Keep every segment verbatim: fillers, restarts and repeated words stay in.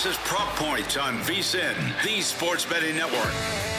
This is Prop Points on V S I N, the Sports Betting Network.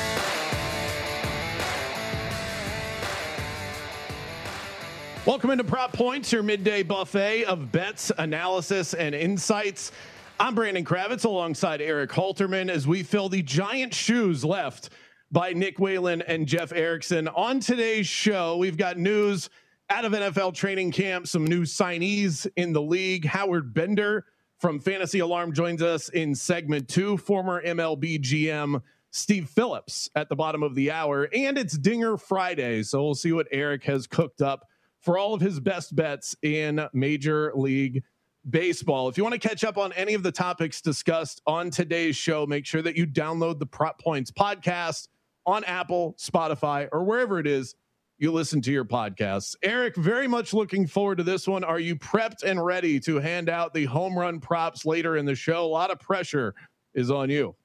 Welcome into Prop Points, your midday buffet of bets, analysis, and insights. I'm Brandon Kravitz alongside Eric Halterman as we fill the giant shoes left by Nick Whalen and Jeff Erickson. On today's show, we've got news out of N F L training camp, some new signees in the league. Howard Bender from Fantasy Alarm joins us in segment two, former M L B G M Steve Phillips at the bottom of the hour, and it's Dinger Friday, so we'll see what Eric has cooked up for all of his best bets in Major League Baseball. If you want to catch up on any of the topics discussed on today's show, make sure that you download the Prop Points podcast on Apple, Spotify, or wherever it is you listen to your podcasts. Eric, very much looking forward to this one. Are you prepped and ready to hand out the home run props later in the show? A lot of pressure is on you.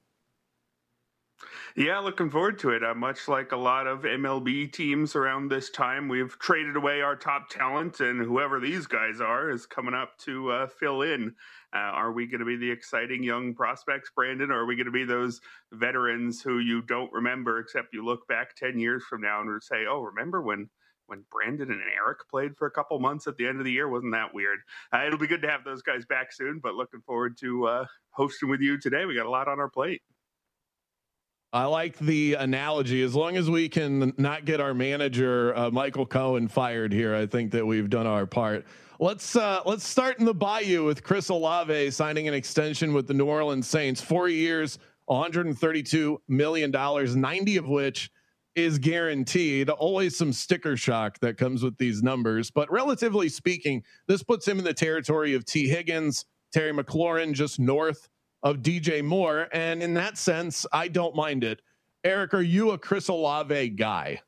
Yeah, looking forward to it. Uh, much like a lot of M L B teams around this time, we've traded away our top talent, and whoever these guys are is coming up to uh, fill in. Uh, are we going to be the exciting young prospects, Brandon, or are we going to be those veterans who you don't remember, except you look back ten years from now and say, oh, remember when when Brandon and Eric played for a couple months at the end of the year? Wasn't that weird? Uh, it'll be good to have those guys back soon, but looking forward to uh, hosting with you today. We got a lot on our plate. I like the analogy. As long as we can not get our manager, uh, Michael Cohen, fired here, I think that we've done our part. Let's uh, let's start in the Bayou with Chris Olave signing an extension with the New Orleans Saints. Four years, one hundred thirty-two million dollars, ninety of which is guaranteed. Always some sticker shock that comes with these numbers. But relatively speaking, this puts him in the territory of T. Higgins, Terry McLaurin, just north of D J Moore, and in that sense, I don't mind it. Eric, are you a Chris Olave guy?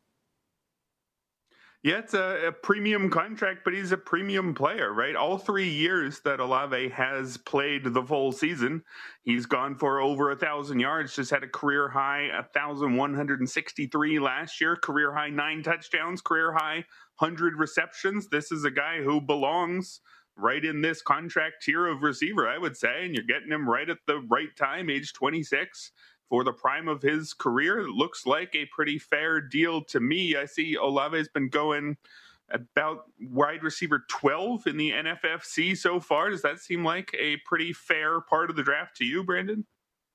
Yeah, it's a, a premium contract, but he's a premium player, right? All three years that Olave has played the full season, he's gone for over a thousand yards, just had a career high, one thousand one hundred sixty-three last year, career high nine touchdowns, career high one hundred receptions. This is a guy who belongs right in this contract tier of receiver, I would say, and you're getting him right at the right time, age twenty-six, for the prime of his career. It looks like a pretty fair deal to me. I see Olave's been going about wide receiver twelve in the N F F C so far. Does that seem like a pretty fair part of the draft to you, Brandon?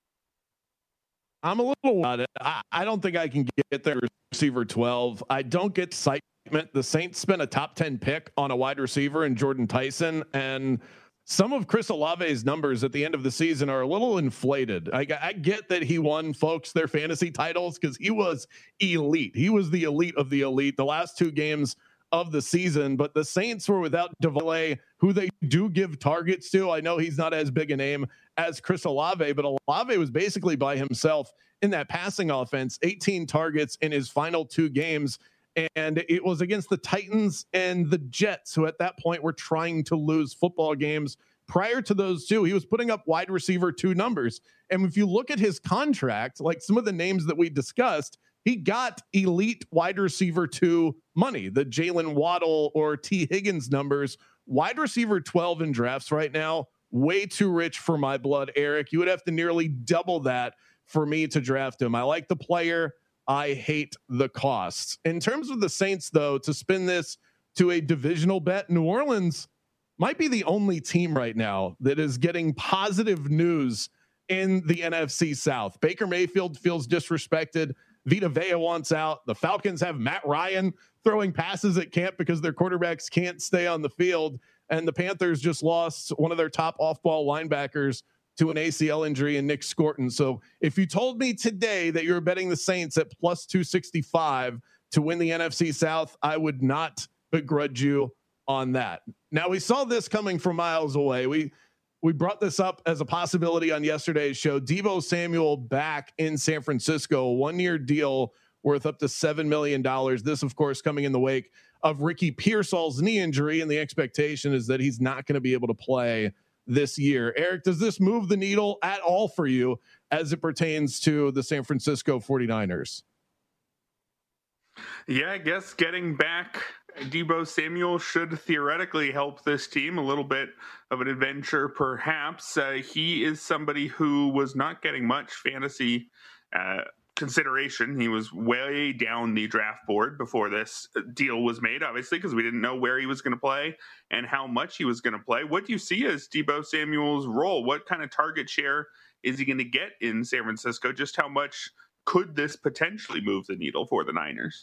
I'm a little I, I don't think I can get there receiver twelve. I don't get excitement. The Saints spent a top ten pick on a wide receiver in Jordan Tyson, and some of Chris Olave's numbers at the end of the season are a little inflated. I, I get that he won folks their fantasy titles because he was elite. He was the elite of the elite the last two games of the season, but the Saints were without Devale, who they do give targets to. I know he's not as big a name as Chris Olave, but Olave was basically by himself in that passing offense, eighteen targets in his final two games. And it was against the Titans and the Jets, who at that point were trying to lose football games. Prior to those two, he was putting up wide receiver two numbers. And if you look at his contract, like some of the names that we discussed, he got elite wide receiver two money, the Jalen Waddle or T. Higgins numbers. Wide receiver twelve in drafts right now, way too rich for my blood, Eric. You would have to nearly double that for me to draft him. I like the player. I hate the costs. In terms of the Saints, though, to spin this to a divisional bet, New Orleans might be the only team right now that is getting positive news in the N F C South. Baker Mayfield feels disrespected. Vita Vea wants out. The Falcons have Matt Ryan throwing passes at camp because their quarterbacks can't stay on the field. And the Panthers just lost one of their top off-ball linebackers to an A C L injury in Nick Scorton. So if you told me today that you're betting the Saints at plus two sixty-five to win the N F C South, I would not begrudge you on that. Now, we saw this coming from miles away. We we brought this up as a possibility on yesterday's show. Deebo Samuel back in San Francisco, a one-year deal worth up to seven million dollars. This, of course, coming in the wake of Ricky Pearsall's knee injury, and the expectation is that he's not going to be able to play this year. Eric, does this move the needle at all for you as it pertains to the San Francisco forty-niners? Yeah, I guess getting back Deebo Samuel should theoretically help this team. A little bit of an adventure, perhaps. Uh, he is somebody who was not getting much fantasy uh, consideration. He was way down the draft board before this deal was made, obviously, because we didn't know where he was going to play and how much he was going to play. What do you see as Deebo Samuel's role? What kind of target share is he going to get in San Francisco? Just how much could this potentially move the needle for the Niners?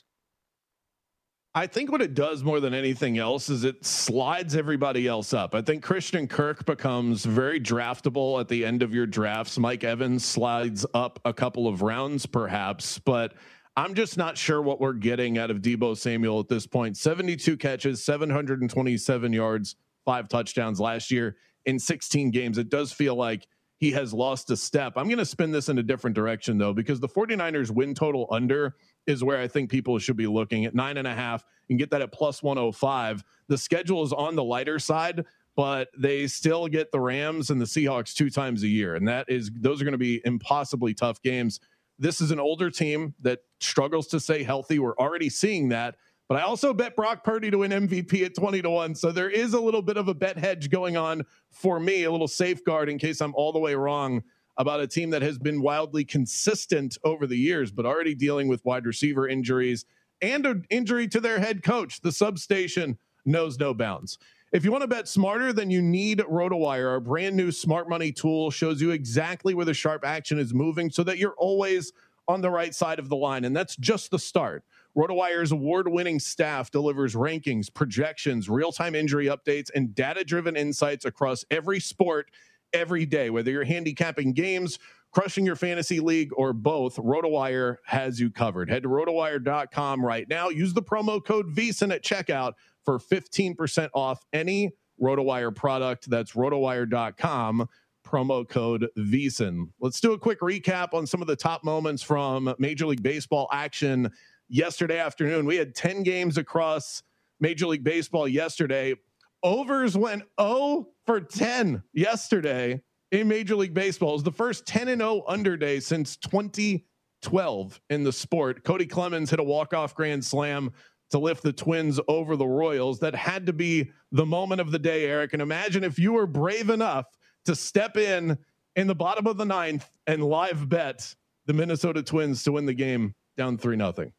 I think what it does more than anything else is it slides everybody else up. I think Christian Kirk becomes very draftable at the end of your drafts. Mike Evans slides up a couple of rounds perhaps, but I'm just not sure what we're getting out of Deebo Samuel at this point. seventy-two catches, seven hundred twenty-seven yards, five touchdowns last year in sixteen games. It does feel like he has lost a step. I'm going to spin this in a different direction though, because the 49ers win total under is where I think people should be looking at nine and a half and get that at plus one oh five. The schedule is on the lighter side, but they still get the Rams and the Seahawks two times a year. And that is, those are going to be impossibly tough games. This is an older team that struggles to stay healthy. We're already seeing that, but I also bet Brock Purdy to win M V P at twenty to one. So there is a little bit of a bet hedge going on for me, a little safeguard in case I'm all the way wrong about a team that has been wildly consistent over the years, but already dealing with wide receiver injuries and an injury to their head coach. The substation knows no bounds. If you want to bet smarter, then you need RotoWire. Our brand new smart money tool shows you exactly where the sharp action is moving so that you're always on the right side of the line. And that's just the start. RotoWire's award-winning staff delivers rankings, projections, real-time injury updates, and data-driven insights across every sport every day. Whether you're handicapping games, crushing your fantasy league, or both, RotoWire has you covered. Head to rotowire dot com right now. Use the promo code VSiN at checkout for fifteen percent off any RotoWire product. That's rotowire dot com, promo code VSiN. Let's do a quick recap on some of the top moments from Major League Baseball action yesterday afternoon. We had ten games across Major League Baseball yesterday. Overs went oh for ten yesterday in Major League Baseball. It was the first ten and oh under day since twenty twelve in the sport. Cody Clemens hit a walk-off grand slam to lift the Twins over the Royals. That had to be the moment of the day, Eric. And imagine if you were brave enough to step in in the bottom of the ninth and live bet the Minnesota Twins to win the game down three nothing.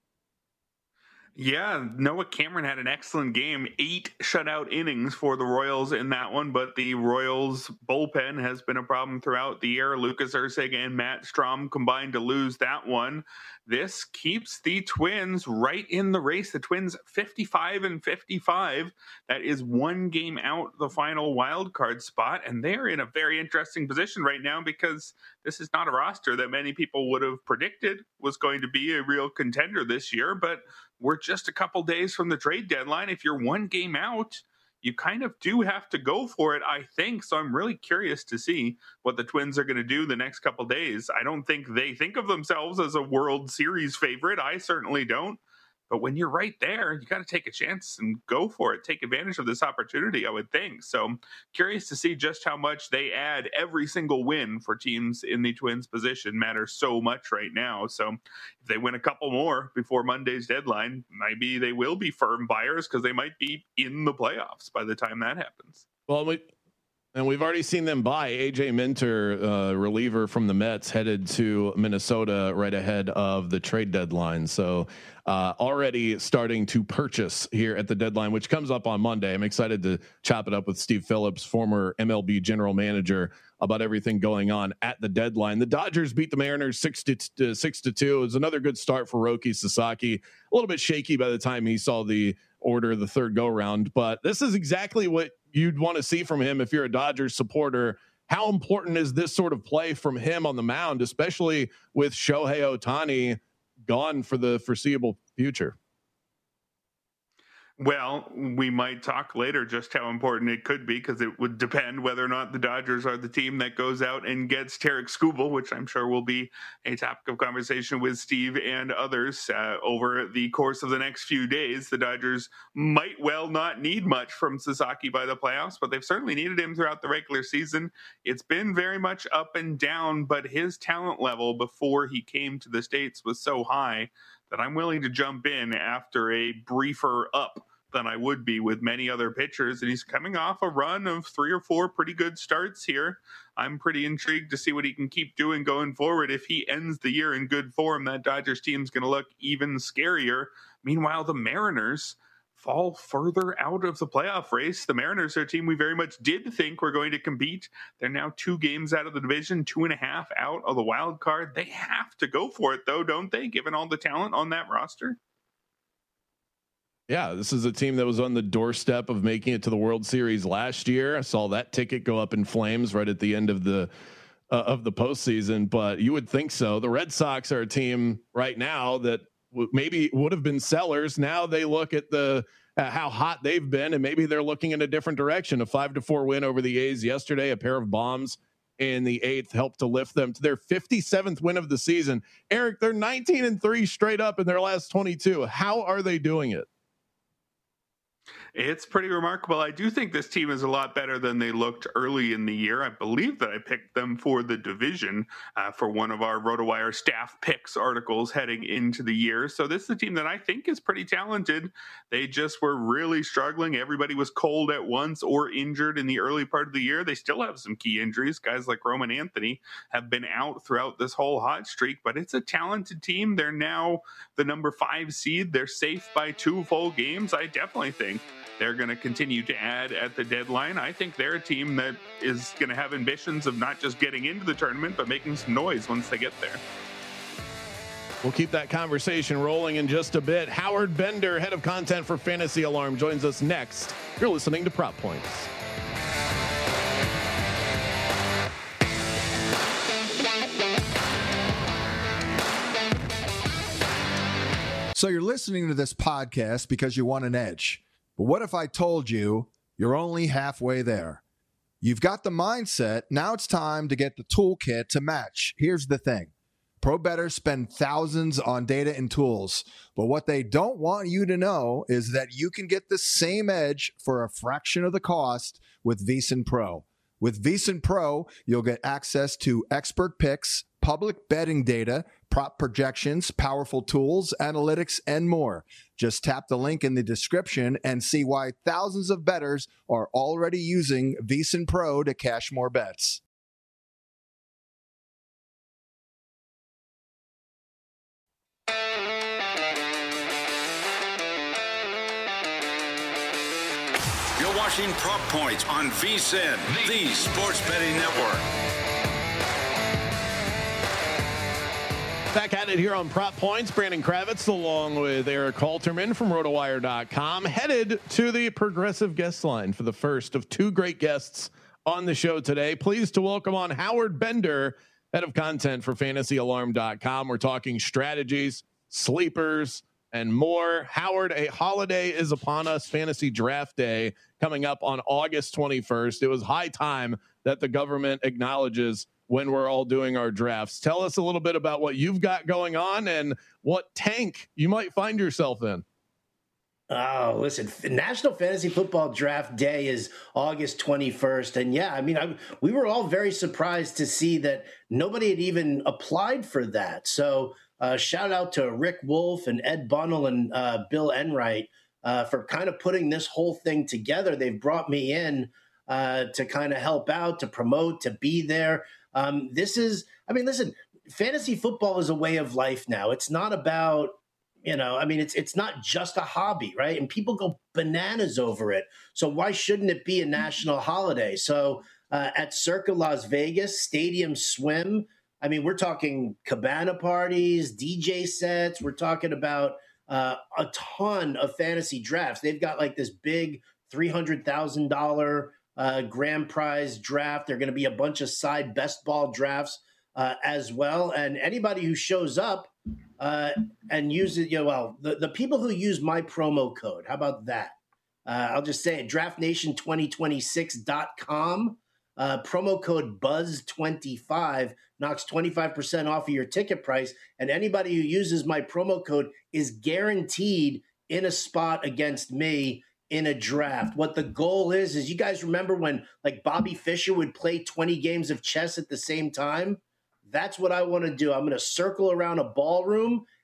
Yeah, Noah Cameron had an excellent game. Eight shutout innings for the Royals in that one, but the Royals bullpen has been a problem throughout the year. Lucas Erceg and Matt Strom combined to lose that one. This keeps the Twins right in the race. The Twins fifty-five and fifty-five. That is one game out the final wild card spot, and they're in a very interesting position right now because this is not a roster that many people would have predicted was going to be a real contender this year, but we're just a couple days from the trade deadline. If you're one game out, you kind of do have to go for it, I think. So I'm really curious to see what the Twins are going to do the next couple days. I don't think they think of themselves as a World Series favorite. I certainly don't. But when you're right there, you got to take a chance and go for it. Take advantage of this opportunity, I would think. So curious to see just how much they add. Every single win for teams in the Twins position matters so much right now. So if they win a couple more before Monday's deadline, maybe they will be firm buyers because they might be in the playoffs by the time that happens. Well, we, and we've already seen them buy A J Minter, uh, reliever from the Mets, headed to Minnesota right ahead of the trade deadline. So uh, already starting to purchase here at the deadline, which comes up on Monday. I'm excited to chop it up with Steve Phillips, former M L B general manager, about everything going on at the deadline. The Dodgers beat the Mariners six to uh, six to two. It was another good start for Roki Sasaki. A little bit shaky by the time he saw the order, the third go round, but this is exactly what you'd want to see from him if you're a Dodgers supporter. How important is this sort of play from him on the mound, especially with Shohei Ohtani gone for the foreseeable future? Well, we might talk later just how important it could be, because it would depend whether or not the Dodgers are the team that goes out and gets Tarek Skubal, which I'm sure will be a topic of conversation with Steve and others uh, over the course of the next few days. The Dodgers might well not need much from Sasaki by the playoffs, but they've certainly needed him throughout the regular season. It's been very much up and down, but his talent level before he came to the States was so high that I'm willing to jump in after a briefer up than I would be with many other pitchers. And he's coming off a run of three or four pretty good starts here. I'm pretty intrigued to see what he can keep doing going forward. If he ends the year in good form, that Dodgers team's going to look even scarier. Meanwhile, the Mariners fall further out of the playoff race. The Mariners are a team we very much did think were going to compete. They're now two games out of the division, two and a half out of the wild card. They have to go for it, though, don't they, given all the talent on that roster? Yeah, this is a team that was on the doorstep of making it to the World Series last year. I saw that ticket go up in flames right at the end of the uh, of the postseason, but you would think so. The Red Sox are a team right now that w- maybe would have been sellers. Now they look at the uh, how hot they've been, and maybe they're looking in a different direction. A five to four win over the A's yesterday, a pair of bombs in the eighth helped to lift them to their fifty-seventh win of the season. Eric, they're nineteen and three straight up in their last twenty-two. How are they doing it? It's pretty remarkable. I do think this team is a lot better than they looked early in the year. I believe that I picked them for the division uh, for one of our RotoWire staff picks articles heading into the year. So this is a team that I think is pretty talented. They just were really struggling. Everybody was cold at once or injured in the early part of the year. They still have some key injuries. Guys like Roman Anthony have been out throughout this whole hot streak, but it's a talented team. They're now the number five seed. They're safe by two full games. I definitely think they're going to continue to add at the deadline. I think they're a team that is going to have ambitions of not just getting into the tournament, but making some noise once they get there. We'll keep that conversation rolling in just a bit. Howard Bender, head of content for Fantasy Alarm, joins us next. You're listening to Prop Points. So you're listening to this podcast because you want an edge. But what if I told you you're only halfway there? You've got the mindset. Now it's time to get the toolkit to match. Here's the thing. Pro bettors spend thousands on data and tools, but what they don't want you to know is that you can get the same edge for a fraction of the cost with VSiN Pro. With VSiN Pro, you'll get access to expert picks, public betting data, prop projections, powerful tools, analytics, and more. Just tap the link in the description and see why thousands of bettors are already using VSiN Pro to cash more bets. You're watching Prop Points on VSiN, the Sports Betting Network. Back at it here on Prop Points. Brandon Kravitz along with Eric Halterman from RotoWire dot com headed to the Progressive guest line for the first of two great guests on the show today. Pleased to welcome on Howard Bender, head of content for Fantasy Alarm dot com. We're talking strategies, sleepers, and more. Howard, a holiday is upon us. Fantasy Draft Day coming up on August twenty-first. It was high time that the government acknowledges when we're all doing our drafts. Tell us a little bit about what you've got going on and what tank you might find yourself in. Oh, listen, National Fantasy Football Draft Day is August twenty-first. And yeah, I mean, I, we were all very surprised to see that nobody had even applied for that. So uh, shout out to Rick Wolf and Ed Bunnell and uh, Bill Enright uh, for kind of putting this whole thing together. They've brought me in uh, to kind of help out, to promote, to be there. Um, this is, I mean, listen, fantasy football is a way of life now. It's not about, you know, I mean, it's it's not just a hobby, right? And people go bananas over it. So why shouldn't it be a national holiday? So uh, at Circa Las Vegas, Stadium Swim, I mean, we're talking cabana parties, D J sets. We're talking about uh, a ton of fantasy drafts. They've got like this big three hundred thousand dollars uh, grand prize draft. There are going to be a bunch of side best ball drafts uh, as well. And anybody who shows up uh, and uses, you know, well, the, the people who use my promo code, how about that? Uh, I'll just say it, draft nation twenty twenty-six dot com. Uh, promo code buzz twenty-five knocks twenty-five percent off of your ticket price. And anybody who uses my promo code is guaranteed in a spot against me in a draft. What the goal is, is you guys remember when like Bobby Fischer would play twenty games of chess at the same time? That's what I want to do. I'm going to circle around a ballroom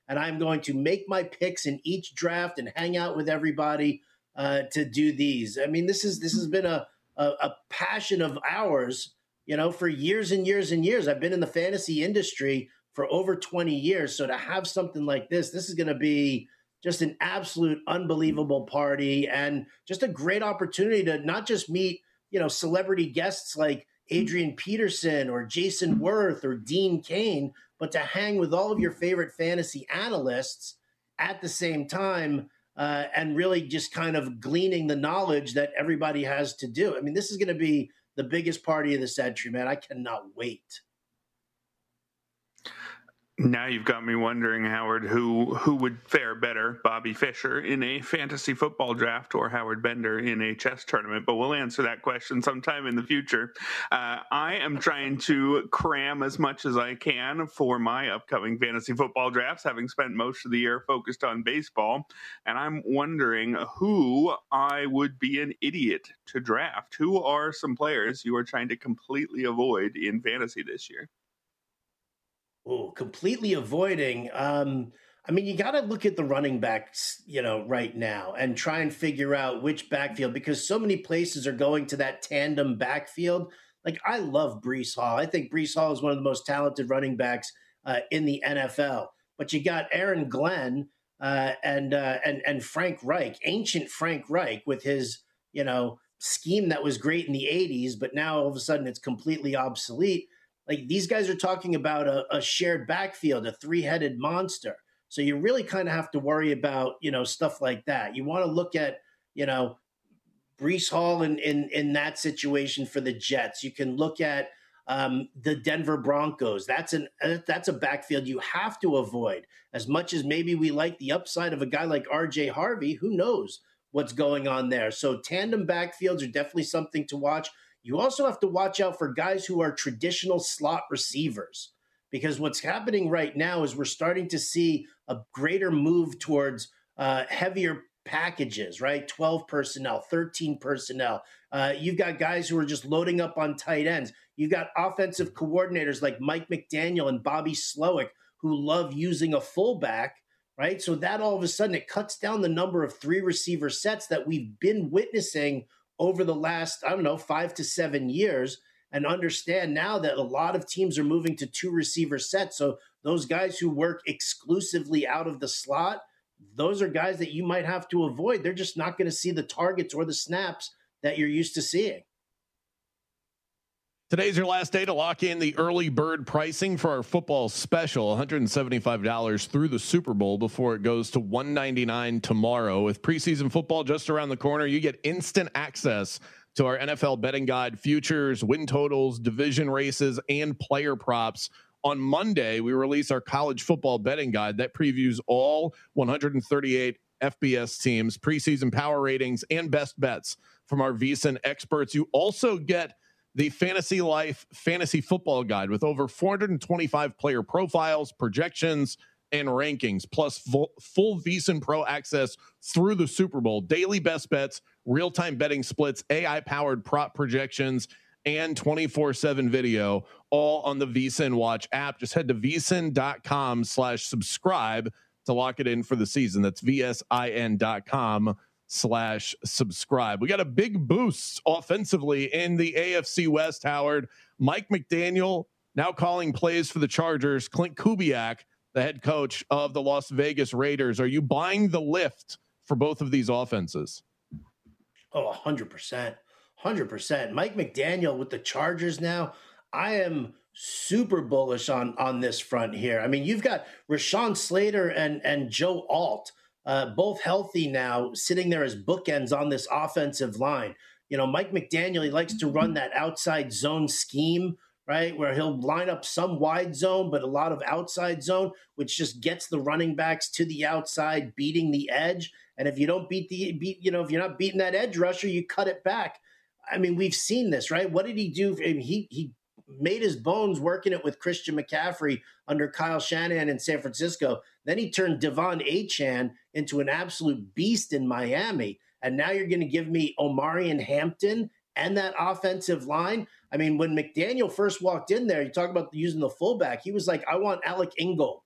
and I'm going to make my picks in each draft and hang out with everybody uh, to do these. I mean, this is this has been a, a a passion of ours, you know, for years and years and years. I've been in the fantasy industry for over twenty years. So to have something like this, this is going to be just an absolute unbelievable party and just a great opportunity to not just meet, you know, celebrity guests like Adrian Peterson or Jason Worth or Dean Cain, but to hang with all of your favorite fantasy analysts at the same time uh, and really just kind of gleaning the knowledge that everybody has to do. I mean, this is going to be the biggest party of the century, man. I cannot wait. Now you've got me wondering, Howard, who who would fare better, Bobby Fischer in a fantasy football draft or Howard Bender in a chess tournament? But we'll answer that question sometime in the future. Uh, I am trying to cram as much as I can for my upcoming fantasy football drafts, having spent most of the year focused on baseball. And I'm wondering who I would be an idiot to draft. Who are some players you are trying to completely avoid in fantasy this year? Oh, completely avoiding. Um, I mean, you got to look at the running backs, you know, right now and try and figure out which backfield, because so many places are going to that tandem backfield. Like, I love Breece Hall. I think Breece Hall is one of the most talented running backs uh, in the N F L. But you got Aaron Glenn uh, and uh, and and Frank Reich, ancient Frank Reich, with his, you know, scheme that was great in the eighties, but now all of a sudden it's completely obsolete. Like, these guys are talking about a, a shared backfield, a three-headed monster. So you really kind of have to worry about, you know, stuff like that. You want to look at, you know, Breece Hall in, in, in that situation for the Jets. You can look at um, the Denver Broncos. That's an that's a backfield you have to avoid. As much as maybe we like the upside of a guy like R J Harvey, who knows what's going on there. So tandem backfields are definitely something to watch. You also have to watch out for guys who are traditional slot receivers, because what's happening right now is we're starting to see a greater move towards uh, heavier packages, right? twelve personnel, thirteen personnel. Uh, you've got guys who are just loading up on tight ends. You've got offensive coordinators like Mike McDaniel and Bobby Slowick who love using a fullback, right? So that all of a sudden it cuts down the number of three receiver sets that we've been witnessing over the last, I don't know, five to seven years, and understand now that a lot of teams are moving to two receiver sets. So those guys who work exclusively out of the slot, those are guys that you might have to avoid. They're just not going to see the targets or the snaps that you're used to seeing. Today's your last day to lock in the early bird pricing for our football special, one hundred seventy-five dollars through the Super Bowl before it goes to one hundred ninety-nine dollars tomorrow. With preseason football just around the corner, you get instant access to our N F L betting guide, futures, win totals, division races, and player props. On Monday, we release our college football betting guide that previews all one hundred thirty-eight F B S teams, preseason power ratings, and best bets from our VSiN experts. You also get the Fantasy Life Fantasy Football Guide with over four hundred twenty-five player profiles, projections, and rankings, plus full, full VSiN Pro access through the Super Bowl, daily best bets, real-time betting splits, A I-powered prop projections, and twenty-four seven video, all on the VSiN Watch app. Just head to vsin.com slash subscribe to lock it in for the season. That's V-S-I-N dot com slash subscribe. We got a big boost offensively in the A F C West, Howard. Mike McDaniel now calling plays for the Chargers. Clint Kubiak, the head coach of the Las Vegas Raiders. Are you buying the lift for both of these offenses? Oh, one hundred percent. one hundred percent. Mike McDaniel with the Chargers now, I am super bullish on, on this front here. I mean, you've got Rashawn Slater and, and Joe Alt, Uh, both healthy now, sitting there as bookends on this offensive line. You know, Mike McDaniel, he likes to run that outside zone scheme, right, where he'll line up some wide zone, but a lot of outside zone, which just gets the running backs to the outside, beating the edge. And if you don't beat the, beat, you know, if you're not beating that edge rusher, you cut it back. I mean, we've seen this, right? What did he do? I mean, he he made his bones working it with Christian McCaffrey under Kyle Shanahan in San Francisco. Then he turned Devon Achane into an absolute beast in Miami. And now you're going to give me Omarion Hampton and that offensive line. I mean, when McDaniel first walked in there, you talk about using the fullback. He was like, I want Alec Ingold,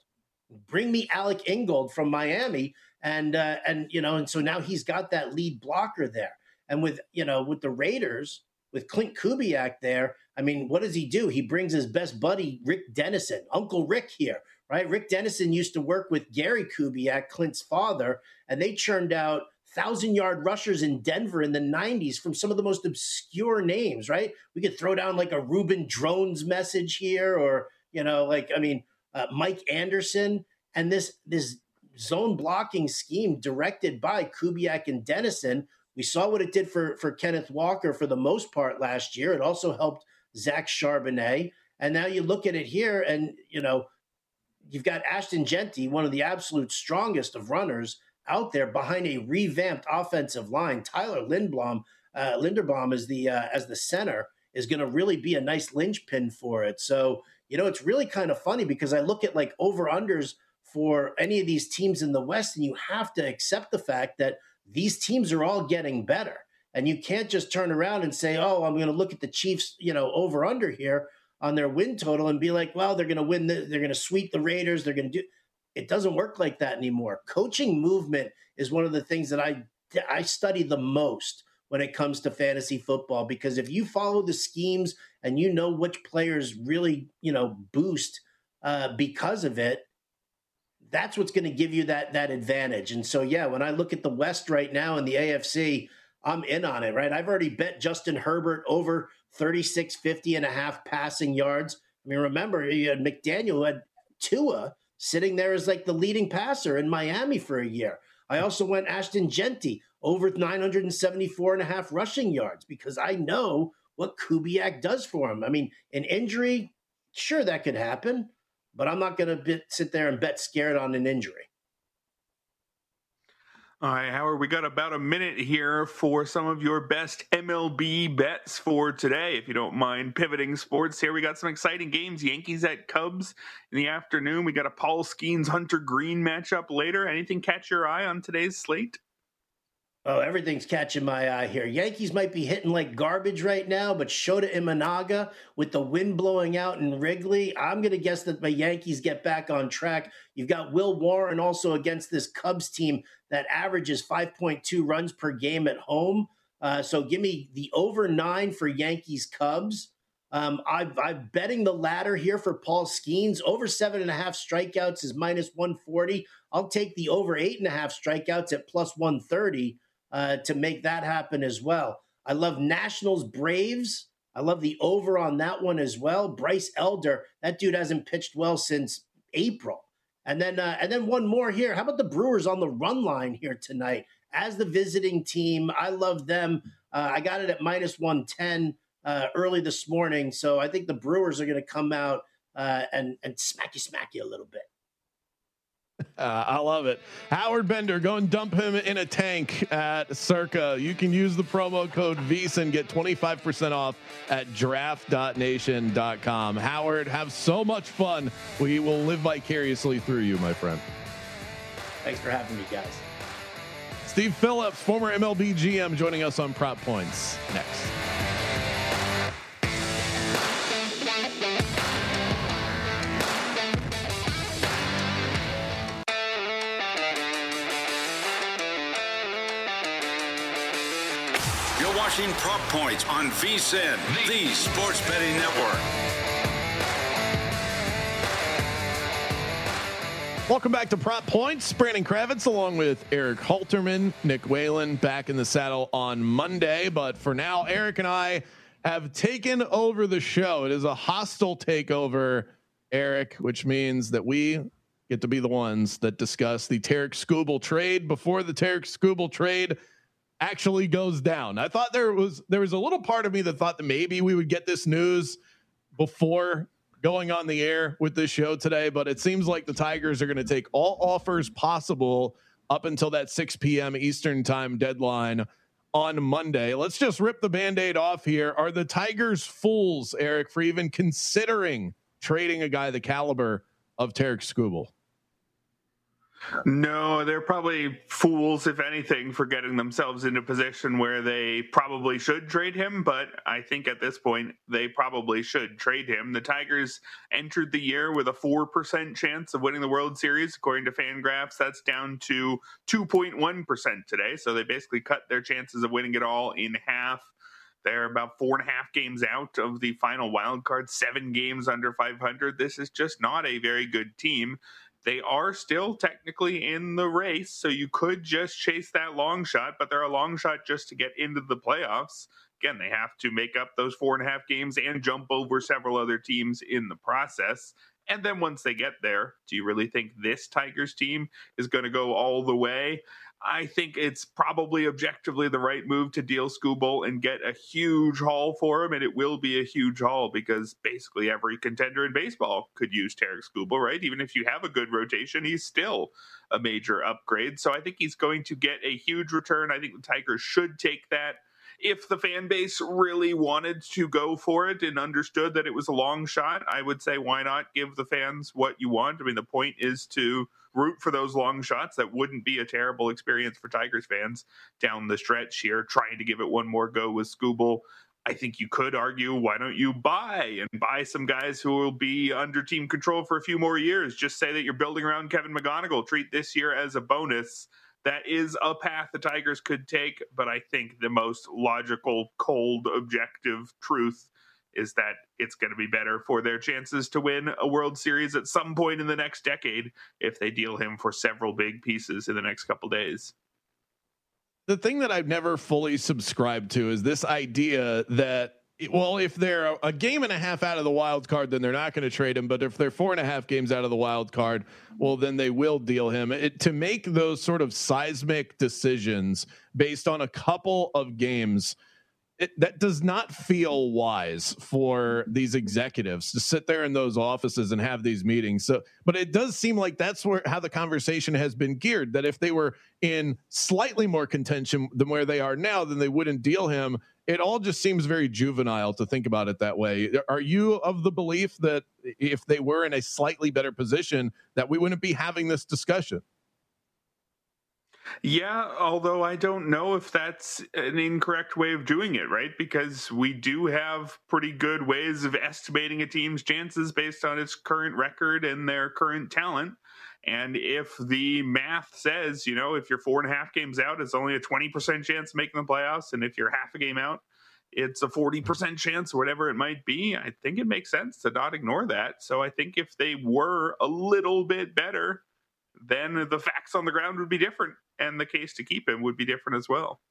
bring me Alec Ingold from Miami. And, uh, and, you know, and so now he's got that lead blocker there. And with, you know, with the Raiders, with Clint Kubiak there, I mean, what does he do? He brings his best buddy, Rick Dennison, Uncle Rick here, right? Rick Dennison used to work with Gary Kubiak, Clint's father, and they churned out thousand-yard rushers in Denver in the nineties from some of the most obscure names, right? We could throw down like a Reuben Drones message here, or, you know, like, I mean, uh, Mike Anderson, and this this zone blocking scheme directed by Kubiak and Dennison. We saw what it did for, for Kenneth Walker for the most part last year. It also helped Zach Charbonnet. And now you look at it here and, you know, you've got Ashton Genty, one of the absolute strongest of runners out there behind a revamped offensive line. Tyler Lindblom, uh, Linderbaum as the, uh, as the center is going to really be a nice linchpin for it. So, you know, it's really kind of funny because I look at like over-unders for any of these teams in the West, and you have to accept the fact that these teams are all getting better. And you can't just turn around and say, oh, I'm going to look at the Chiefs, you know, over under here on their win total and be like, well, they're going to win. The, they're going to sweep the Raiders. They're going to do. It doesn't work like that anymore. Coaching movement is one of the things that I, I study the most when it comes to fantasy football, because if you follow the schemes and you know which players really, you know, boost uh, because of it, that's what's going to give you that that advantage. And so, yeah, when I look at the West right now in the A F C, I'm in on it, right? I've already bet Justin Herbert over thirty-six fifty and a half passing yards. I mean, remember, you had McDaniel who had Tua sitting there as like the leading passer in Miami for a year. I also went Ashton Genty over nine seventy-four and a half rushing yards because I know what Kubiak does for him. I mean, an injury, sure, that could happen, but I'm not going to sit there and bet scared on an injury. All right, Howard, we got about a minute here for some of your best M L B bets for today, if you don't mind pivoting sports here. We got some exciting games, Yankees at Cubs in the afternoon. We got a Paul Skeens Hunter Green matchup later. Anything catch your eye on today's slate? Oh, everything's catching my eye here. Yankees might be hitting like garbage right now, but Shota Imanaga with the wind blowing out in Wrigley, I'm going to guess that the Yankees get back on track. You've got Will Warren also against this Cubs team that averages five point two runs per game at home. Uh, so give me the over nine for Yankees Cubs. Um, I've, I'm betting the latter here for Paul Skeens. Over seven and a half strikeouts is minus one forty. I'll take the over eight and a half strikeouts at plus one thirty. Uh, to make that happen as well. I love Nationals Braves. I love the over on that one as well. Bryce Elder, that dude hasn't pitched well since April. And then uh, and then one more here. How about the Brewers on the run line here tonight as the visiting team? I love them. Uh, I got it at minus one ten uh, early this morning. So I think the Brewers are going to come out uh, and, and smack you, smack you a little bit. Uh, I love it. Howard Bender, go and dump him in a tank at Circa. You can use the promo code VSiN, get twenty-five percent off at draft dot nation dot com. Howard, have so much fun. We will live vicariously through you, my friend. Thanks for having me, guys. Steve Phillips, former M L B G M, joining us on Prop Points next. Watching Prop Points on VSiN, the Sports Betting Network. Welcome back to Prop Points. Brandon Kravitz along with Eric Halterman, Nick Whalen back in the saddle on Monday. But for now, Eric and I have taken over the show. It is a hostile takeover, Eric, which means that we get to be the ones that discuss the Tarik Skubal trade before the Tarik Skubal trade actually goes down. I thought there was there was a little part of me that thought that maybe we would get this news before going on the air with this show today, but it seems like the Tigers are going to take all offers possible up until that six p.m. Eastern time deadline on Monday. Let's just rip the Band-Aid off here. Are the Tigers fools, Eric, for even considering trading a guy the caliber of Tarik Skubal? No, they're probably fools, if anything, for getting themselves in a position where they probably should trade him. But I think at this point, they probably should trade him. The Tigers entered the year with a four percent chance of winning the World Series. According to Fangraphs, that's down to two point one percent today. So they basically cut their chances of winning it all in half. They're about four and a half games out of the final wild card, seven games under five hundred. This is just not a very good team. They are still technically in the race, so you could just chase that long shot, but they're a long shot just to get into the playoffs. Again, they have to make up those four and a half games and jump over several other teams in the process. And then once they get there, do you really think this Tigers team is going to go all the way? I think it's probably objectively the right move to deal Skubal and get a huge haul for him, and it will be a huge haul because basically every contender in baseball could use Tarik Skubal, right? Even if you have a good rotation, he's still a major upgrade. So I think he's going to get a huge return. I think the Tigers should take that. If the fan base really wanted to go for it and understood that it was a long shot, I would say, why not give the fans what you want? I mean, the point is to root for those long shots. That wouldn't be a terrible experience for Tigers fans down the stretch here, trying to give it one more go with Skubal. I think you could argue, why don't you buy and buy some guys who will be under team control for a few more years? Just say that you're building around Kevin McGonigal. Treat this year as a bonus. That is a path the Tigers could take, but I think the most logical, cold, objective truth is that it's going to be better for their chances to win a World Series at some point in the next decade if they deal him for several big pieces in the next couple days. The thing that I've never fully subscribed to is this idea that, well, if they're a game and a half out of the wild card, then they're not going to trade him. But if they're four and a half games out of the wild card, well, then they will deal him. It, to make those sort of seismic decisions based on a couple of games, it, that does not feel wise for these executives to sit there in those offices and have these meetings. So, but it does seem like that's where how the conversation has been geared, that if they were in slightly more contention than where they are now, then they wouldn't deal him. It all just seems very juvenile to think about it that way. Are you of the belief that if they were in a slightly better position, that we wouldn't be having this discussion? Yeah, although I don't know if that's an incorrect way of doing it, right? Because we do have pretty good ways of estimating a team's chances based on its current record and their current talent. And if the math says, you know, if you're four and a half games out, it's only a twenty percent chance of making the playoffs. And if you're half a game out, it's a forty percent chance, or whatever it might be. I think it makes sense to not ignore that. So I think if they were a little bit better, then the facts on the ground would be different. And the case to keep him would be different as well.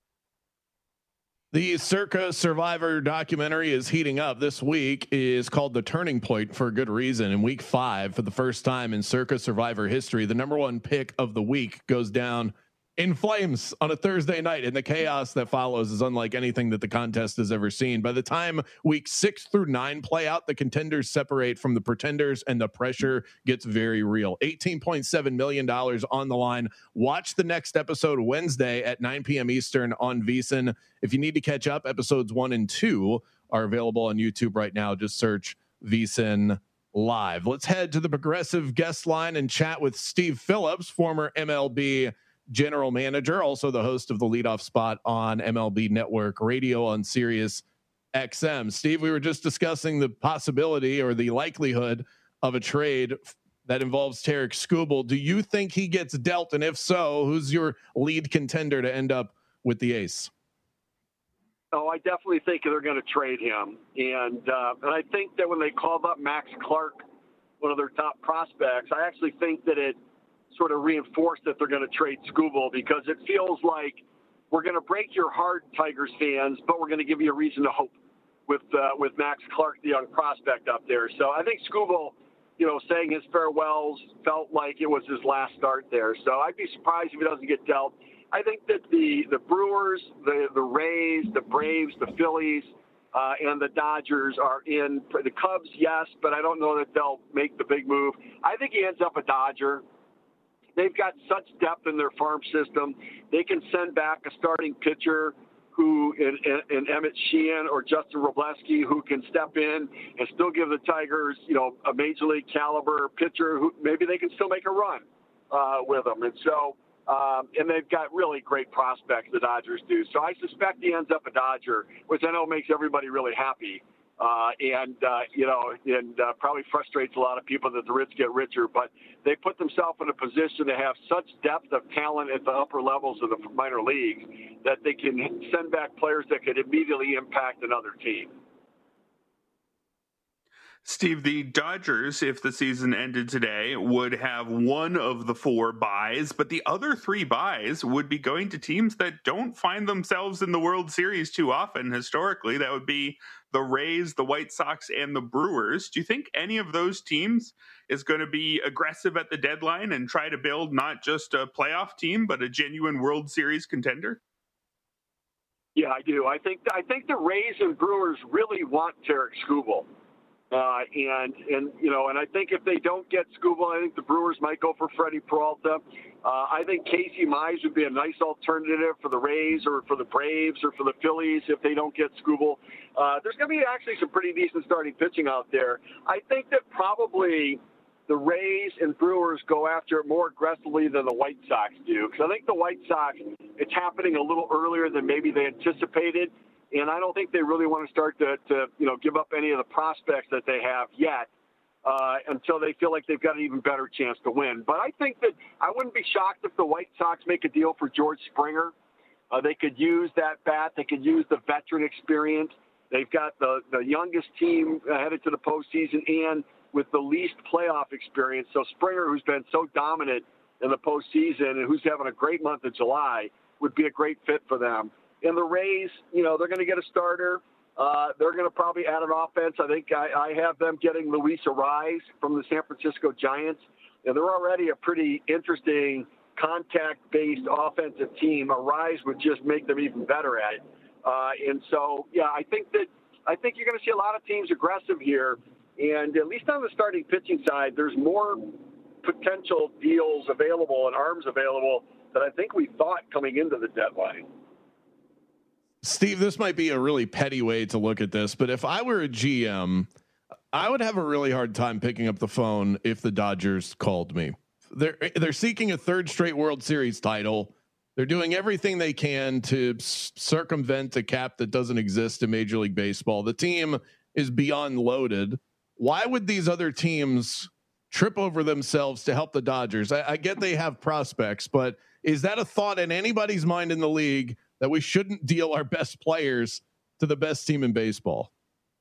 The Circa Survivor documentary is heating up. This week is called The Turning Point for a good reason. In week five, for the first time in Circa Survivor history, the number one pick of the week goes down in flames on a Thursday night, and the chaos that follows is unlike anything that the contest has ever seen. By the time week six through nine play out, the contenders separate from the pretenders, and the pressure gets very real. eighteen point seven million dollars on the line. Watch the next episode Wednesday at nine p.m. Eastern on VSiN. If you need to catch up, episodes one and two are available on YouTube right now. Just search VSiN Live. Let's head to the Progressive guest line and chat with Steve Phillips, former M L B general manager, also the host of the leadoff spot on M L B Network Radio on Sirius X M. Steve, we were just discussing the possibility or the likelihood of a trade that involves Tarik Skubal. Do you think he gets dealt? And if so, who's your lead contender to end up with the ace? Oh, I definitely think they're going to trade him. And, uh, and I think that when they called up Max Clark, one of their top prospects, I actually think that it sort of reinforced that they're going to trade Skubal, because it feels like we're going to break your heart, Tigers fans, but we're going to give you a reason to hope with uh, with Max Clark, the young prospect up there. So I think Skubal, you know, saying his farewells felt like it was his last start there. So I'd be surprised if he doesn't get dealt. I think that the, the Brewers, the, the Rays, the Braves, the Phillies, uh, and the Dodgers are in. The Cubs, yes, but I don't know that they'll make the big move. I think he ends up a Dodger. They've got such depth in their farm system. They can send back a starting pitcher who, in, in, in Emmett Sheehan or Justin Robleski, who can step in and still give the Tigers, you know, a major league caliber pitcher who maybe they can still make a run. uh, with him. And so, um, and they've got really great prospects, the Dodgers do. So I suspect he ends up a Dodger, which I know makes everybody really happy. Uh, and, uh, you know, and uh, probably frustrates a lot of people that the rich get richer, but they put themselves in a position to have such depth of talent at the upper levels of the minor leagues that they can send back players that could immediately impact another team. Steve, the Dodgers, if the season ended today, would have one of the four buys, but the other three buys would be going to teams that don't find themselves in the World Series too often historically. That would be the Rays, the White Sox, and the Brewers. Do you think any of those teams is going to be aggressive at the deadline and try to build not just a playoff team, but a genuine World Series contender? Yeah, I do. I think I think the Rays and Brewers really want Tarik Skubal. Uh, and, and, you know, and I think if they don't get Skubal, I think the Brewers might go for Freddie Peralta. Uh, I think Casey Mize would be a nice alternative for the Rays or for the Braves or for the Phillies if they don't get Skubal. Uh, there's going to be actually some pretty decent starting pitching out there. I think that probably the Rays and Brewers go after it more aggressively than the White Sox do. Because I think the White Sox, it's happening a little earlier than maybe they anticipated. And I don't think they really want to start to, to, you know, give up any of the prospects that they have yet uh, until they feel like they've got an even better chance to win. But I think that I wouldn't be shocked if the White Sox make a deal for George Springer. Uh, they could use that bat. They could use the veteran experience. They've got the, the youngest team headed to the postseason and with the least playoff experience. So Springer, who's been so dominant in the postseason and who's having a great month of July, would be a great fit for them. And the Rays, you know, they're going to get a starter. Uh, they're going to probably add an offense. I think I, I have them getting Luis Arraez from the San Francisco Giants. And they're already a pretty interesting contact-based offensive team. Arraez would just make them even better at it. Uh, and so, yeah, I think that I think you're going to see a lot of teams aggressive here. And at least on the starting pitching side, there's more potential deals available and arms available than I think we thought coming into the deadline. Steve, this might be a really petty way to look at this, but if I were a G M, I would have a really hard time picking up the phone if the Dodgers called me. They're they're seeking a third straight World Series title. They're doing everything they can to s- circumvent a cap that doesn't exist in Major League Baseball. The team is beyond loaded. Why would these other teams trip over themselves to help the Dodgers? I, I get they have prospects, but is that a thought in anybody's mind in the league that we shouldn't deal our best players to the best team in baseball?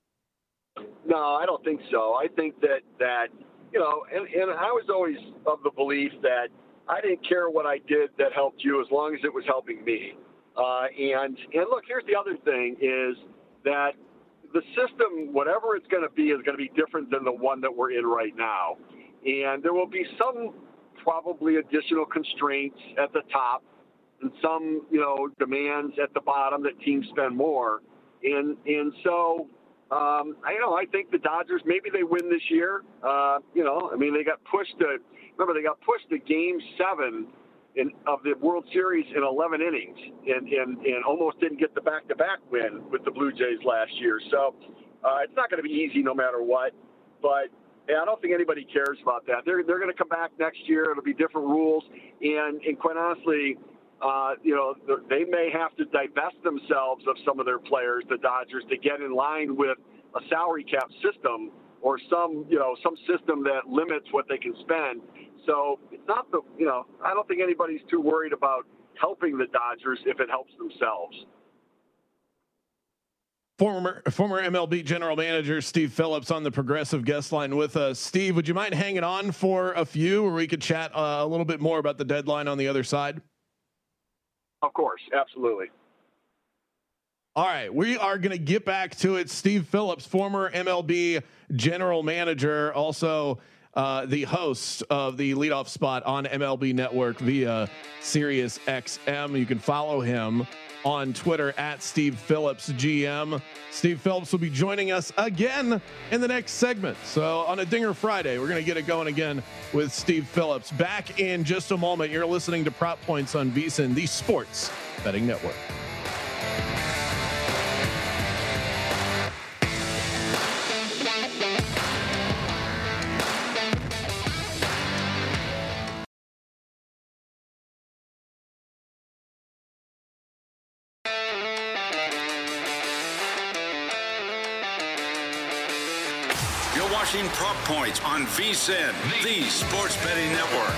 No, I don't think so. I think that, that you know, and, and I was always of the belief that I didn't care what I did that helped you as long as it was helping me. Uh, and, and look, here's the other thing is that the system, whatever it's going to be, is going to be different than the one that we're in right now. And there will be some probably additional constraints at the top and some, you know, demands at the bottom that teams spend more. And and so, um, I you know, I think the Dodgers, maybe they win this year. Uh, you know, I mean, they got pushed to, remember, they got pushed to game seven in, of the World Series in eleven innings and, and, and almost didn't get the back-to-back win with the Blue Jays last year. So uh, it's not going to be easy no matter what. But yeah, I don't think anybody cares about that. They're, they're going to come back next year. It'll be different rules. And, and quite honestly, Uh, you know, they may have to divest themselves of some of their players, the Dodgers, to get in line with a salary cap system or some, you know, some system that limits what they can spend. So it's not the, you know, I don't think anybody's too worried about helping the Dodgers if it helps themselves. Former former M L B general manager Steve Phillips on the Progressive guest line with us. Steve, would you mind hanging on for a few where we could chat uh, a little bit more about the deadline on the other side? Of course, absolutely. All right, we are going to get back to it. Steve Phillips, former M L B general manager, also uh, the host of the leadoff spot on M L B Network via Sirius X M. You can follow him on Twitter at Steve Phillips G M. Steve Phillips will be joining us again in the next segment. So on a Dinger Friday, we're going to get it going again with Steve Phillips. Back in just a moment. You're listening to Prop Points on VSiN, the Sports Betting Network. watching Prop Points on VSiN, the Sports Betting Network.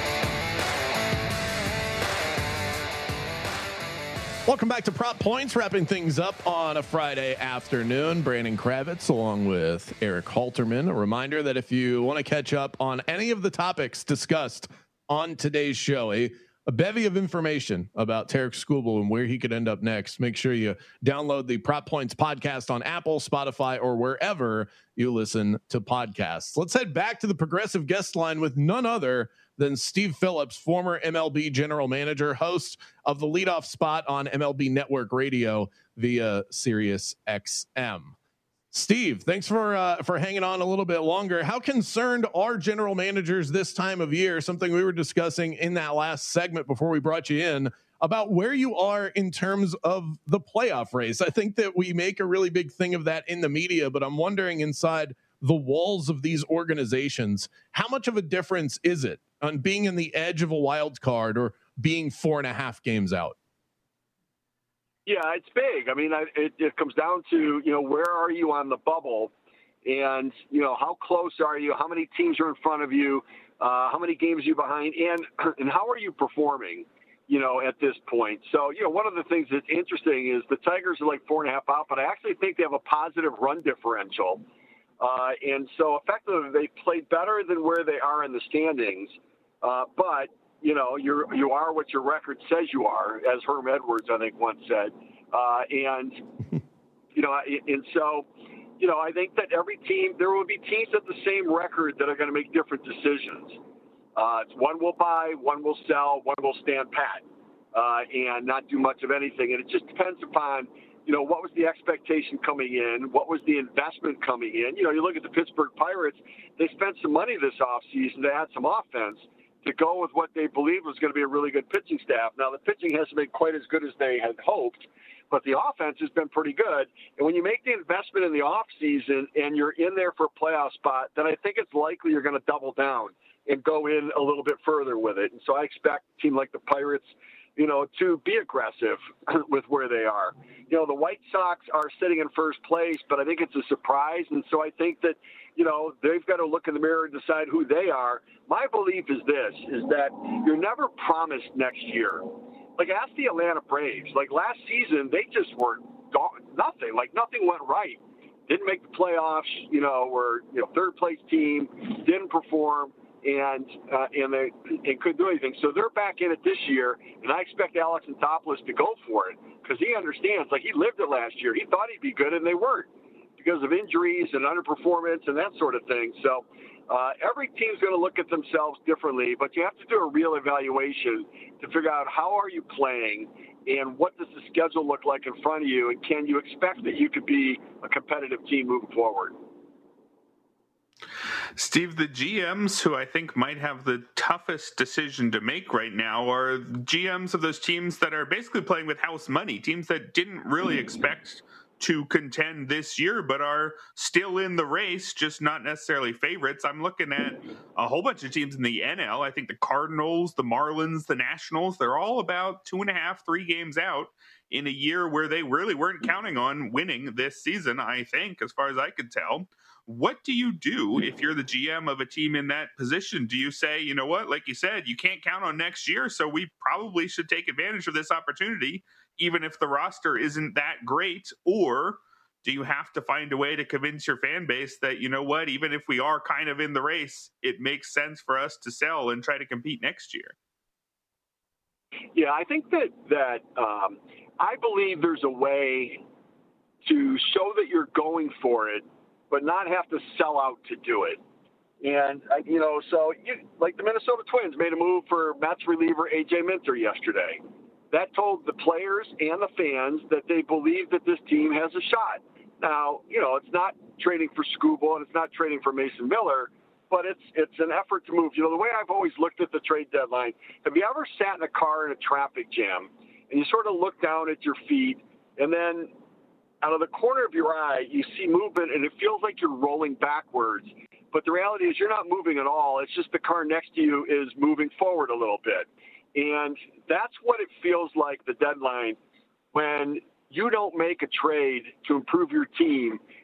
Welcome back to Prop Points, wrapping things up on a Friday afternoon. Brandon Kravitz along with Eric Halterman. A reminder that if you want to catch up on any of the topics discussed on today's show, a, a bevy of information about Tarek Skubal and where he could end up next, make sure you download the Prop Points podcast on Apple, Spotify, or wherever you listen to podcasts. Let's head back to the Progressive guest line with none other than Steve Phillips, former M L B general manager, host of the leadoff spot on M L B Network Radio via Sirius X M. Steve, thanks for uh, for hanging on a little bit longer. How concerned are general managers this time of year? Something we were discussing in that last segment before we brought you in about where you are in terms of the playoff race. I think that we make a really big thing of that in the media, but I'm wondering inside the walls of these organizations, how much of a difference is it on being in the edge of a wild card or being four and a half games out? Yeah, it's big. I mean, I, it, it comes down to, you know, where are you on the bubble? And, you know, how close are you? How many teams are in front of you? Uh, how many games are you behind? And, and how are you performing, you know, at this point? So, you know, one of the things that's interesting is the Tigers are like four and a half out, but I actually think they have a positive run differential. Uh, and so effectively they played better than where they are in the standings. Uh, but, you know, you're, you are what your record says you are, as Herm Edwards, I think, once said. Uh, and, you know, and so, you know, I think that every team, there will be teams at the same record that are going to make different decisions. Uh, one will buy, one will sell, one will stand pat, uh, and not do much of anything. And it just depends upon, you know, what was the expectation coming in? What was the investment coming in? You know, you look at the Pittsburgh Pirates, they spent some money this offseason to add some offense to go with what they believed was going to be a really good pitching staff. Now, the pitching hasn't been quite as good as they had hoped, but the offense has been pretty good. And when you make the investment in the offseason and you're in there for a playoff spot, then I think it's likely you're going to double down and go in a little bit further with it. And so I expect a team like the Pirates, you know, to be aggressive with where they are. You know, the White Sox are sitting in first place, but I think it's a surprise. And so I think that, you know, they've got to look in the mirror and decide who they are. My belief is this, is that you're never promised next year. Like, ask the Atlanta Braves. Like, last season, they just were nothing. Like, nothing went right. Didn't make the playoffs, you know, were, you know, third-place team, didn't perform. And uh, and they and couldn't do anything. So they're back in it this year, and I expect Alex Anthopoulos to go for it because he understands. Like, he lived it last year. He thought he'd be good, and they weren't because of injuries and underperformance and that sort of thing. So uh, every team's going to look at themselves differently, but you have to do a real evaluation to figure out how are you playing and what does the schedule look like in front of you, and can you expect that you could be a competitive team moving forward? Steve, the G Ms who I think might have the toughest decision to make right now are G Ms of those teams that are basically playing with house money, teams that didn't really expect to contend this year, but are still in the race, just not necessarily favorites. I'm looking at a whole bunch of teams in the N L. I think the Cardinals, the Marlins, the Nationals, they're all about two and a half, three games out in a year where they really weren't counting on winning this season, I think, as far as I could tell. What do you do if you're the G M of a team in that position? Do you say, you know what, like you said, you can't count on next year, so we probably should take advantage of this opportunity, even if the roster isn't that great? Or do you have to find a way to convince your fan base that, you know what, even if we are kind of in the race, it makes sense for us to sell and try to compete next year? Yeah, I think that, that um, I believe there's a way to show that you're going for it, but not have to sell out to do it. And, uh, you know, so you, like the Minnesota Twins made a move for Mets reliever A J Minter yesterday. That told the players and the fans that they believe that this team has a shot. Now, you know, it's not trading for Skubal and it's not trading for Mason Miller, but it's it's an effort to move. You know, the way I've always looked at the trade deadline, have you ever sat in a car in a traffic jam and you sort of look down at your feet and then out of the corner of your eye, you see movement, and it feels like you're rolling backwards. But the reality is you're not moving at all. It's just the car next to you is moving forward a little bit. And that's what it feels like, the deadline, when you don't make a trade to improve your team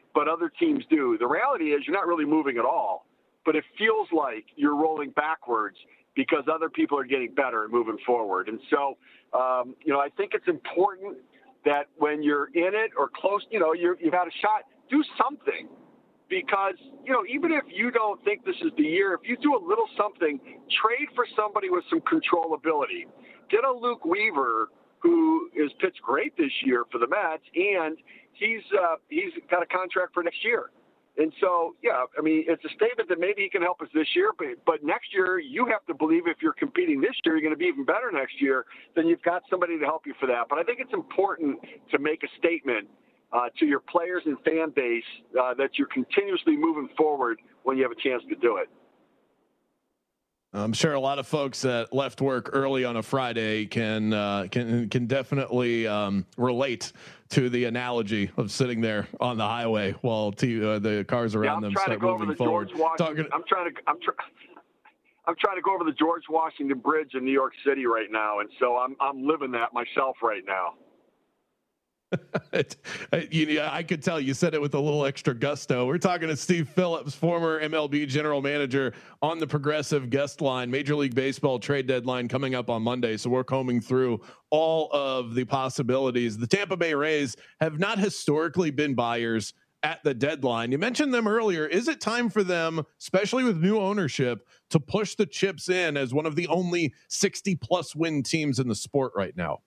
but other teams do. The reality is you're not really moving at all, but it feels like you're rolling backwards because other people are getting better and moving forward. And so, um, you know, I think it's important that when you're in it or close, you know, you're, you've had a shot, do something. Because, you know, even if you don't think this is the year, if you do a little something, trade for somebody with some controllability. Get a Luke Weaver who is pitched great this year for the Mets, and he's uh, he's got a contract for next year. And so, yeah, I mean, it's a statement that maybe he can help us this year, but, but next year you have to believe if you're competing this year, you're going to be even better next year, then you've got somebody to help you for that. But I think it's important to make a statement Uh, to your players and fan base uh, that you're continuously moving forward when you have a chance to do it. I'm sure a lot of folks that left work early on a Friday can uh, can can definitely um, relate to the analogy of sitting there on the highway while t- uh, the cars around yeah, them start moving forward. Talking- I'm trying to I'm, tr- I'm trying to go over the George Washington Bridge in New York City right now, and so I'm I'm living that myself right now. it, you, I could tell you said it with a little extra gusto. We're talking to Steve Phillips, former M L B general manager, on the Progressive guest line. Major League Baseball trade deadline coming up on Monday, so we're combing through all of the possibilities. The Tampa Bay Rays have not historically been buyers at the deadline. You mentioned them earlier. Is it time for them, especially with new ownership, to push the chips in as one of the only sixty plus win teams in the sport right now?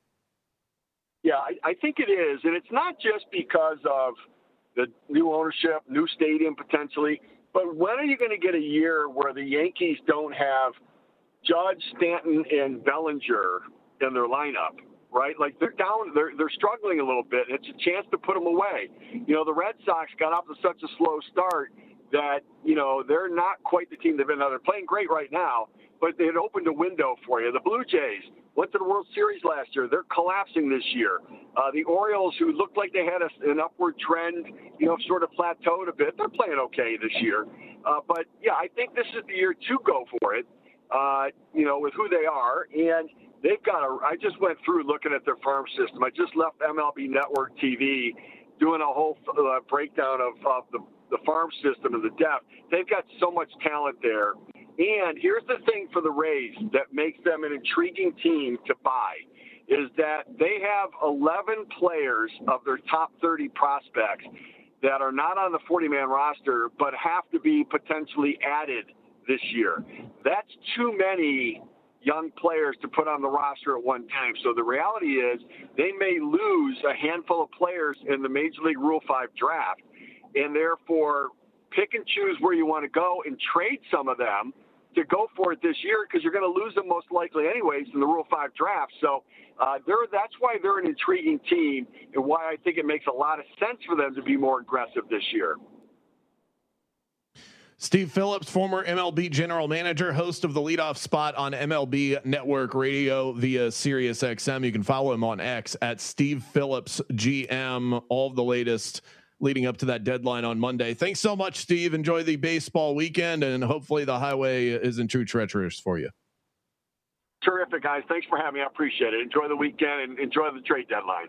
Yeah, I, I think it is. And it's not just because of the new ownership, new stadium potentially, but when are you going to get a year where the Yankees don't have Judge, Stanton, and Bellinger in their lineup, right? Like they're down, they're, they're struggling a little bit. It's a chance to put them away. You know, the Red Sox got off to such a slow start that, you know, they're not quite the team they've been. They're playing great right now, but they had opened a window for you. The Blue Jays went to the World Series last year. They're collapsing this year. Uh, the Orioles, who looked like they had a, an upward trend, you know, sort of plateaued a bit. They're playing okay this year. Uh, but, yeah, I think this is the year to go for it, uh, you know, with who they are. And they've got a – I just went through looking at their farm system. I just left M L B Network T V doing a whole uh, breakdown of, of the, the farm system and the depth. They've got so much talent there. And here's the thing for the Rays that makes them an intriguing team to buy is that they have eleven players of their top thirty prospects that are not on the forty-man roster but have to be potentially added this year. That's too many young players to put on the roster at one time. So the reality is they may lose a handful of players in the Major League Rule five draft, and therefore pick and choose where you want to go and trade some of them to go for it this year because you're going to lose them most likely anyways in the Rule five draft. So uh, they're, that's why they're an intriguing team and why I think it makes a lot of sense for them to be more aggressive this year. Steve Phillips, former M L B general manager, host of the leadoff spot on M L B Network Radio via Sirius X M. You can follow him on X at Steve Phillips G M. All of the latest leading up to that deadline on Monday. Thanks so much, Steve. Enjoy the baseball weekend, and hopefully the highway isn't too treacherous for you. Terrific, guys. Thanks for having me. I appreciate it. Enjoy the weekend and enjoy the trade deadline.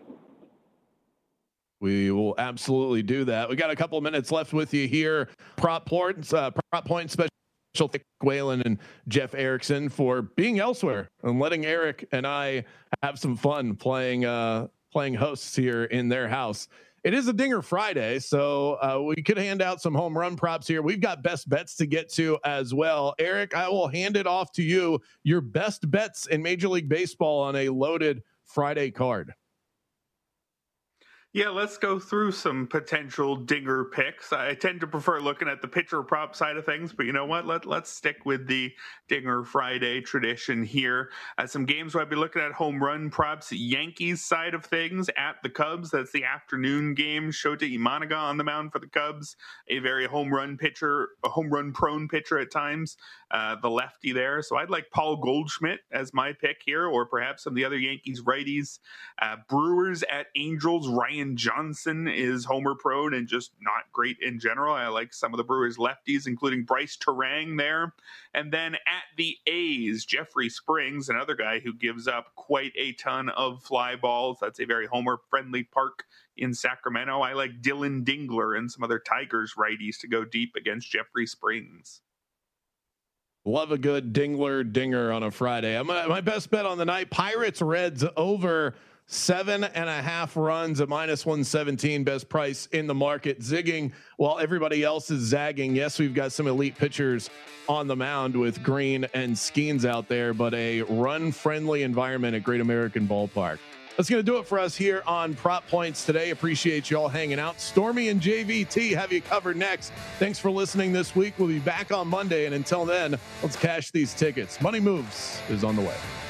We will absolutely do that. We got a couple of minutes left with you here. Prop points, uh, prop point special thank Whalen and Jeff Erickson for being elsewhere and letting Eric and I have some fun playing uh, playing hosts here in their house. It is a Dinger Friday, so uh, we could hand out some home run props here. We've got best bets to get to as well. Eric, I will hand it off to you. Your best bets in Major League Baseball on a loaded Friday card. Yeah, let's go through some potential dinger picks. I tend to prefer looking at the pitcher prop side of things, but you know what? Let, let's stick with the Dinger Friday tradition here. Uh, some games where I'd be looking at home run props. Yankees side of things at the Cubs. That's the afternoon game. Shota Imanaga on the mound for the Cubs. A very home run pitcher, a home run prone pitcher at times. Uh, the lefty there. So I'd like Paul Goldschmidt as my pick here, or perhaps some of the other Yankees righties. Uh, Brewers at Angels. Ryan Ryan Johnson is homer prone and just not great in general. I like some of the Brewers lefties, including Bryce Terang there. And then at the A's, Jeffrey Springs, another guy who gives up quite a ton of fly balls. That's a very homer-friendly park in Sacramento. I like Dylan Dingler and some other Tigers righties to go deep against Jeffrey Springs. Love a good Dingler dinger on a Friday. My, my best bet on the night, Pirates Reds over seven and a half runs at minus one seventeen, best price in the market, zigging while everybody else is zagging. Yes, we've got some elite pitchers on the mound with Green and Skeens out there, but a run friendly environment at Great American Ballpark. That's going to do it for us here on Prop Points today. Appreciate you all hanging out. Stormy and J V T have you covered next. Thanks for listening this week. We'll be back on Monday. And until then, let's cash these tickets. Money Moves is on the way.